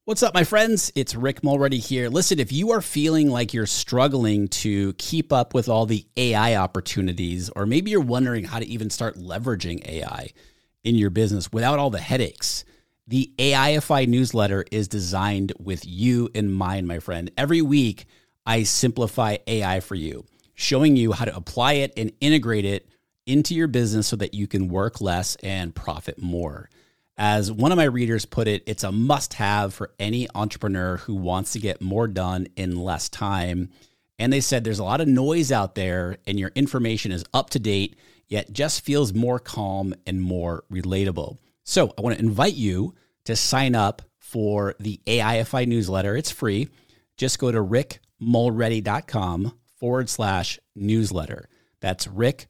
What's up, my friends? It's Rick Mulready here. Listen, if you are feeling like you're struggling to keep up with all the AI opportunities, or maybe you're wondering how to even start leveraging AI in your business without all the headaches, the AIFI newsletter is designed with you in mind, my friend. Every week, I simplify AI for you, showing you how to apply it and integrate it into your business so that you can work less and profit more. As one of my readers put it, it's a must-have for any entrepreneur who wants to get more done in less time. And they said there's a lot of noise out there and your information is up to date, yet just feels more calm and more relatable. So I want to invite you to sign up for the AIFI newsletter. It's free. Just go to rickmulready.com/newsletter. That's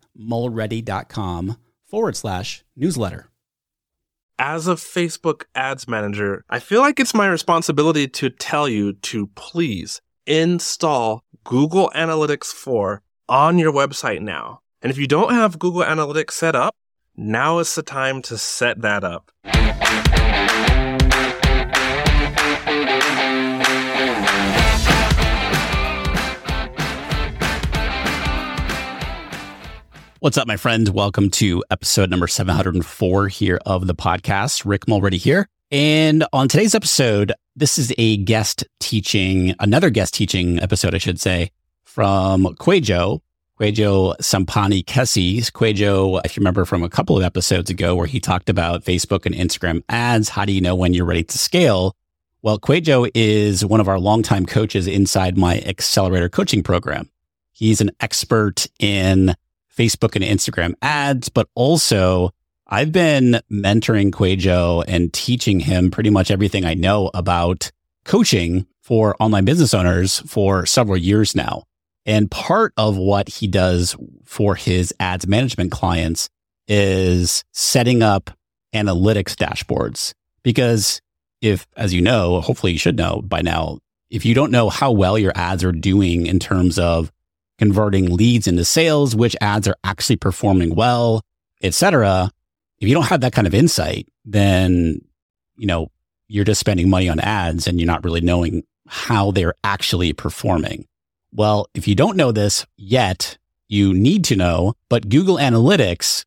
rickmulready.com/newsletter. As a Facebook ads manager, I feel like it's my responsibility to tell you to please install Google Analytics 4 on your website now. And if you don't have Google Analytics set up, now is the time to set that up. What's up, my friend? Welcome to episode number 704 here of the podcast. Rick Mulready here. And on today's episode, this is another guest teaching episode, I should say, from Kwejo Sampani Kessi. Kwejo, if you remember from a couple of episodes ago where he talked about Facebook and Instagram ads, how do you know when you're ready to scale? Well, Kwejo is one of our longtime coaches inside my Accelerator coaching program. He's an expert in Facebook and Instagram ads, but also I've been mentoring Kwejo and teaching him pretty much everything I know about coaching for online business owners for several years now. And part of what he does for his ads management clients is setting up analytics dashboards. Because if, as you know, hopefully you should know by now, if you don't know how well your ads are doing in terms of converting leads into sales, which ads are actually performing well, etc. If you don't have that kind of insight, then, you're just spending money on ads and you're not really knowing how they're actually performing. Well, if you don't know this yet, you need to know, but Google Analytics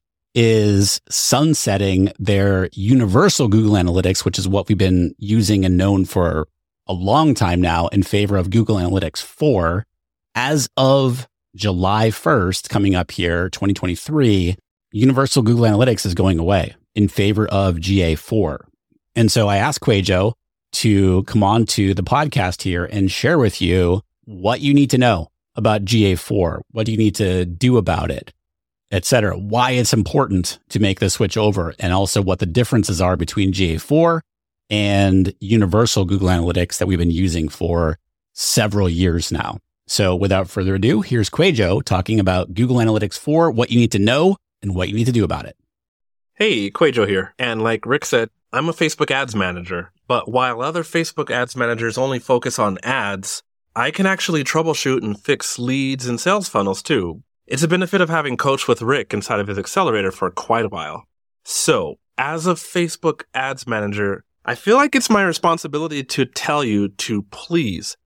is sunsetting their universal Google Analytics, which is what we've been using and known for a long time now, in favor of Google Analytics 4. As of July 1st, coming up here, 2023, Universal Google Analytics is going away in favor of GA4. And so I asked Kwejo to come on to the podcast here and share with you what you need to know about GA4, what do you need to do about it, etc., why it's important to make the switch over, and also what the differences are between GA4 and Universal Google Analytics that we've been using for several years now. So without further ado, here's Kwejo talking about Google Analytics 4, what you need to know and what you need to do about it. Hey, Kwejo here. And like Rick said, I'm a Facebook ads manager. But while other Facebook ads managers only focus on ads, I can actually troubleshoot and fix leads and sales funnels too. It's a benefit of having coached with Rick inside of his Accelerator for quite a while. So, as a Facebook ads manager, I feel like it's my responsibility to tell you to please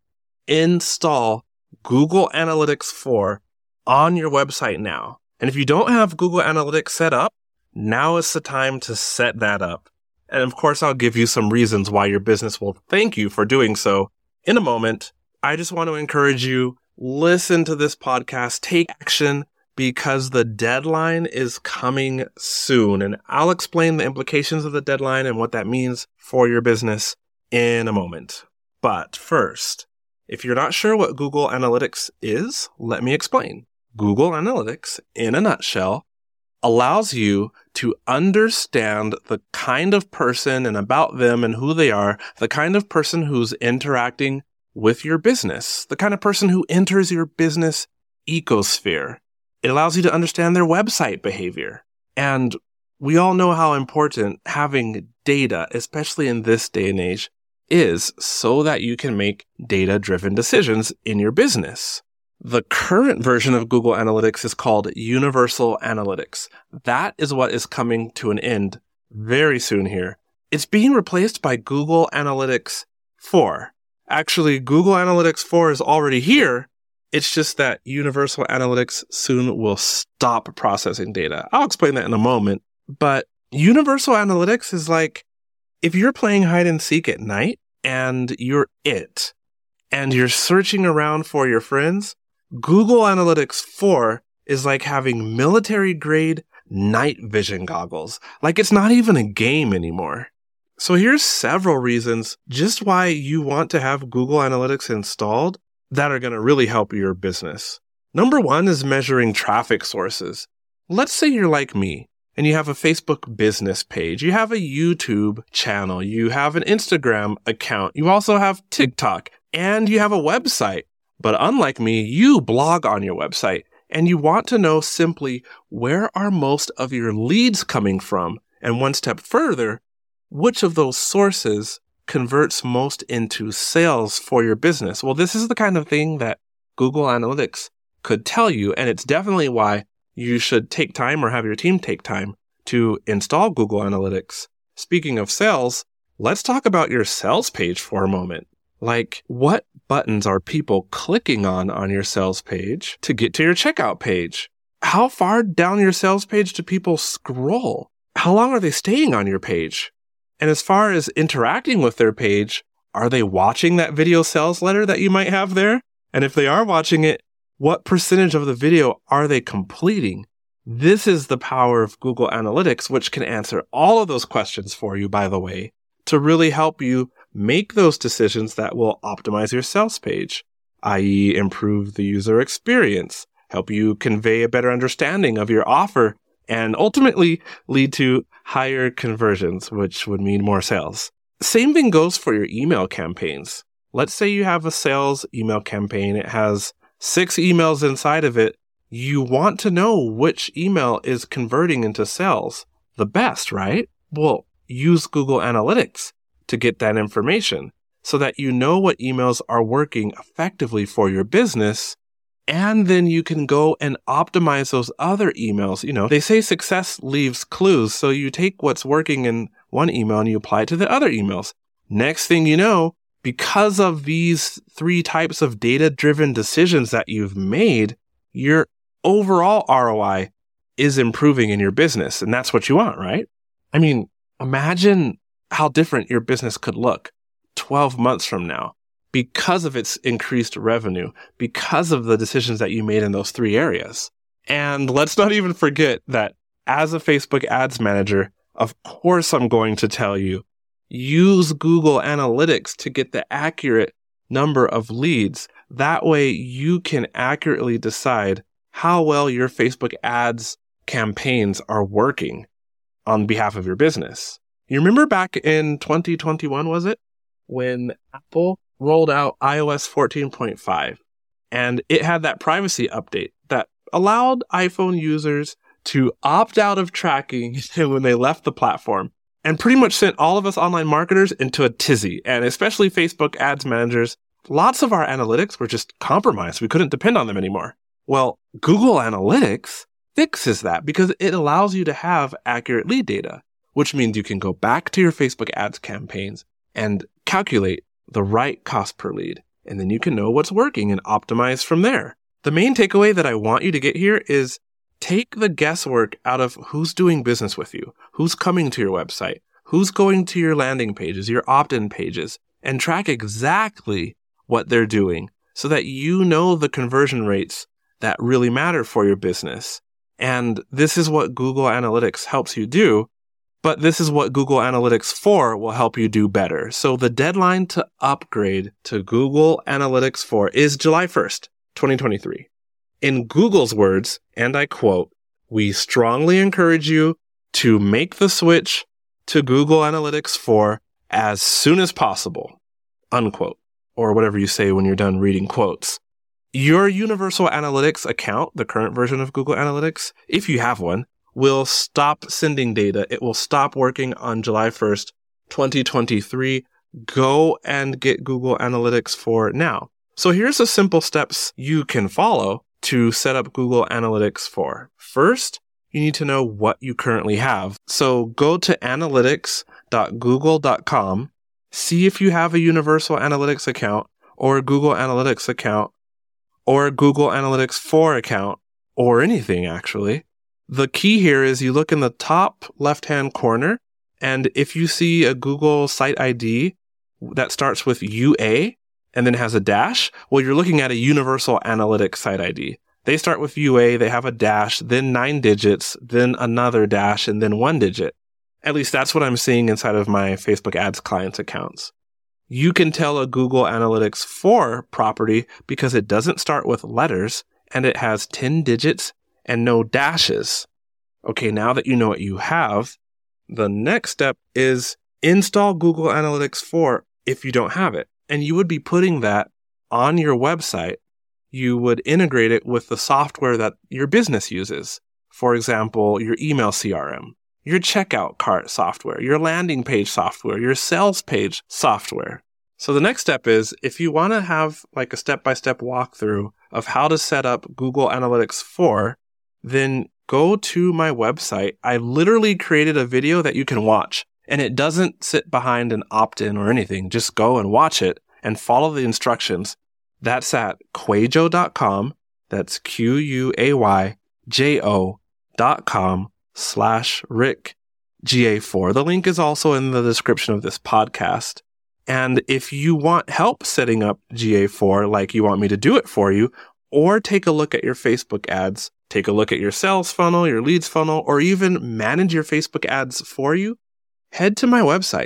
install Google Analytics 4 on your website now. And if you don't have Google Analytics set up, now is the time to set that up. And of course, I'll give you some reasons why your business will thank you for doing so in a moment. I just want to encourage you, listen to this podcast, take action, because the deadline is coming soon. And I'll explain the implications of the deadline and what that means for your business in a moment. But first, if you're not sure what Google Analytics is, let me explain. Google Analytics, in a nutshell, allows you to understand the kind of person and about them and who they are, the kind of person who's interacting with your business, the kind of person who enters your business ecosphere. It allows you to understand their website behavior. And we all know how important having data, especially in this day and age, is so that you can make data-driven decisions in your business. The current version of Google Analytics is called Universal Analytics. That is what is coming to an end very soon here. It's being replaced by Google Analytics 4. Actually, Google Analytics 4 is already here. It's just that Universal Analytics soon will stop processing data. I'll explain that in a moment. But Universal Analytics is like if you're playing hide and seek at night and you're it, and you're searching around for your friends, Google Analytics 4 is like having military-grade night vision goggles. Like it's not even a game anymore. So here's several reasons just why you want to have Google Analytics installed that are going to really help your business. Number 1 is measuring traffic sources. Let's say you're like me and you have a Facebook business page, you have a YouTube channel, you have an Instagram account, you also have TikTok, and you have a website. But unlike me, you blog on your website and you want to know simply where are most of your leads coming from? And one step further, which of those sources converts most into sales for your business? Well, this is the kind of thing that Google Analytics could tell you, and it's definitely why you should take time or have your team take time to install Google Analytics. Speaking of sales, let's talk about your sales page for a moment. Like, what buttons are people clicking on your sales page to get to your checkout page? How far down your sales page do people scroll? How long are they staying on your page? And as far as interacting with their page, are they watching that video sales letter that you might have there? And if they are watching it, what percentage of the video are they completing? This is the power of Google Analytics, which can answer all of those questions for you, by the way, to really help you make those decisions that will optimize your sales page, i.e. improve the user experience, help you convey a better understanding of your offer, and ultimately lead to higher conversions, which would mean more sales. Same thing goes for your email campaigns. Let's say you have a sales email campaign. It has 6 emails inside of it. You want to know which email is converting into sales the best, right? Well, use Google Analytics to get that information so that you know what emails are working effectively for your business. And then you can go and optimize those other emails. You know, they say success leaves clues. So you take what's working in one email and you apply it to the other emails. Next thing you know, because of these 3 types of data-driven decisions that you've made, your overall ROI is improving in your business. And that's what you want, right? I mean, imagine how different your business could look 12 months from now because of its increased revenue, because of the decisions that you made in those 3 areas. And let's not even forget that as a Facebook Ads Manager, of course I'm going to tell you, use Google Analytics to get the accurate number of leads. That way you can accurately decide how well your Facebook ads campaigns are working on behalf of your business. You remember back in 2021, was it? When Apple rolled out iOS 14.5 and it had that privacy update that allowed iPhone users to opt out of tracking when they left the platform and pretty much sent all of us online marketers into a tizzy, and especially Facebook ads managers. Lots of our analytics were just compromised. We couldn't depend on them anymore. Well, Google Analytics fixes that because it allows you to have accurate lead data, which means you can go back to your Facebook ads campaigns and calculate the right cost per lead. And then you can know what's working and optimize from there. The main takeaway that I want you to get here is take the guesswork out of who's doing business with you, who's coming to your website, who's going to your landing pages, your opt-in pages, and track exactly what they're doing so that you know the conversion rates that really matter for your business. And this is what Google Analytics helps you do, but this is what Google Analytics 4 will help you do better. So the deadline to upgrade to Google Analytics 4 is July 1st, 2023. In Google's words, and I quote, "We strongly encourage you to make the switch to Google Analytics 4 as soon as possible," unquote, or whatever you say when you're done reading quotes. Your Universal Analytics account, the current version of Google Analytics, if you have one, will stop sending data. It will stop working on July 1st, 2023. Go and get Google Analytics 4 now. So here's the simple steps you can follow to set up Google Analytics 4. First, you need to know what you currently have. So go to analytics.google.com See if you have a Universal Analytics account or a Google Analytics account or a Google Analytics 4 account or anything actually. The key here is you look in the top left-hand corner, and if you see a Google Site ID that starts with UA and then has a dash, well, you're looking at a Universal Analytics Site ID. They start with UA, they have a dash, then 9 digits, then another dash, and then 1 digit. At least that's what I'm seeing inside of my Facebook ads clients' accounts. You can tell a Google Analytics 4 property because it doesn't start with letters and it has 10 digits and no dashes. Okay, now that you know what you have, the next step is install Google Analytics 4 if you don't have it. And you would be putting that on your website. You would integrate it with the software that your business uses. For example, your email CRM, your checkout cart software, your landing page software, your sales page software. So the next step is, if you want to have like a step-by-step walkthrough of how to set up Google Analytics 4, then go to my website. I literally created a video that you can watch, and it doesn't sit behind an opt-in or anything. Just go and watch it and follow the instructions. That's at quayjo.com. That's QUAYJO.com/Rick GA4. The link is also in the description of this podcast. And if you want help setting up GA4, like you want me to do it for you, or take a look at your Facebook ads, take a look at your sales funnel, your leads funnel, or even manage your Facebook ads for you, head to my website,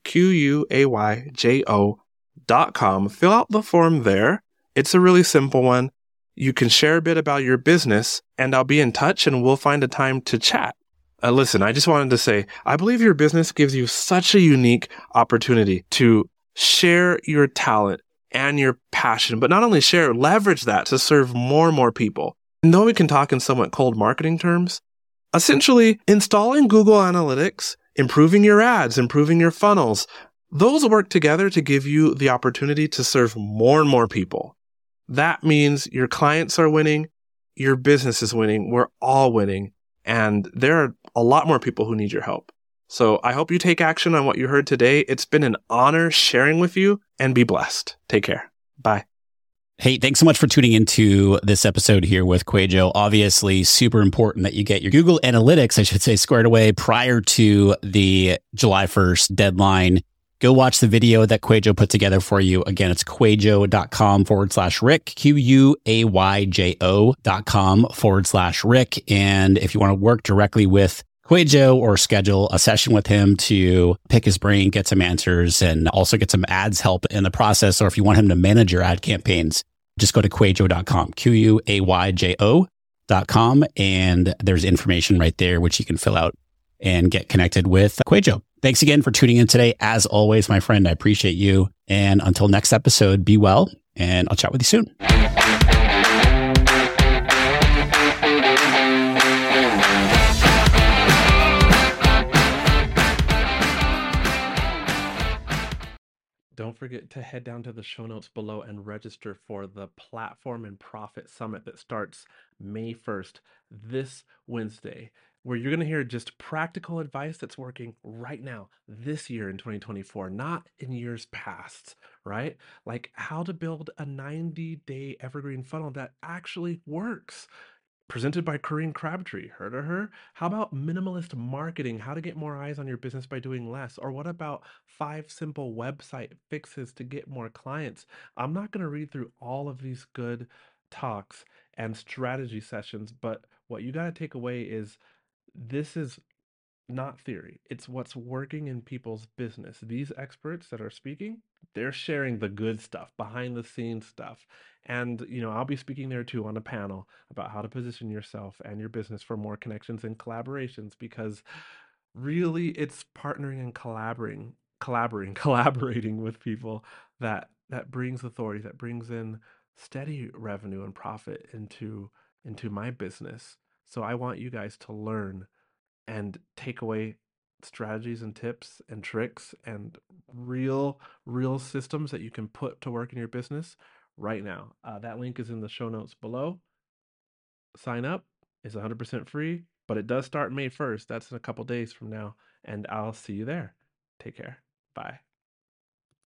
QUAYJO.com. Fill out the form there. It's a really simple one. You can share a bit about your business, and I'll be in touch and we'll find a time to chat. Listen, I just wanted to say, I believe your business gives you such a unique opportunity to share your talent and your passion, but not only share, leverage that to serve more and more people. And though we can talk in somewhat cold marketing terms, essentially installing Google Analytics, improving your ads, improving your funnels, those work together to give you the opportunity to serve more and more people. That means your clients are winning, your business is winning, we're all winning, and there are a lot more people who need your help. So I hope you take action on what you heard today. It's been an honor sharing with you, and be blessed. Take care. Bye. Hey, thanks so much for tuning into this episode here with QUAYJO. Obviously, super important that you get your Google Analytics, I should say, squared away prior to the July 1st deadline. Go watch the video that QUAYJO put together for you. Again, it's quayjo.com/Rick, QUAYJO.com/Rick. And if you want to work directly with QUAYJO or schedule a session with him to pick his brain, get some answers, and also get some ads help in the process, or if you want him to manage your ad campaigns, just go to quayjo.com, QUAYJO.com, and there's information right there which you can fill out and get connected with QUAYJO. Thanks again for tuning in today. As always, my friend, I appreciate you. And until next episode, be well, and I'll chat with you soon. Don't forget to head down to the show notes below and register for the Platform and Profit Summit that starts May 1st, this Wednesday, where you're going to hear just practical advice that's working right now, this year in 2024, not in years past, right? Like how to build a 90-day evergreen funnel that actually works. Presented by Corinne Crabtree. Heard of her? How about minimalist marketing? How to get more eyes on your business by doing less? Or what about 5 simple website fixes to get more clients? I'm not going to read through all of these good talks and strategy sessions, but what you got to take away is this is not theory. It's what's working in people's business. These experts that are speaking, they're sharing the good stuff, behind the scenes stuff. And, I'll be speaking there too on a panel about how to position yourself and your business for more connections and collaborations, because really it's partnering and collaborating with people that brings authority, that brings in steady revenue and profit into my business. So I want you guys to learn and take away strategies and tips and tricks and real systems that you can put to work in your business right now. That link is in the show notes below. Sign up. It's 100% free, but it does start May 1st. That's in a couple days from now, and I'll see you there. Take care. Bye.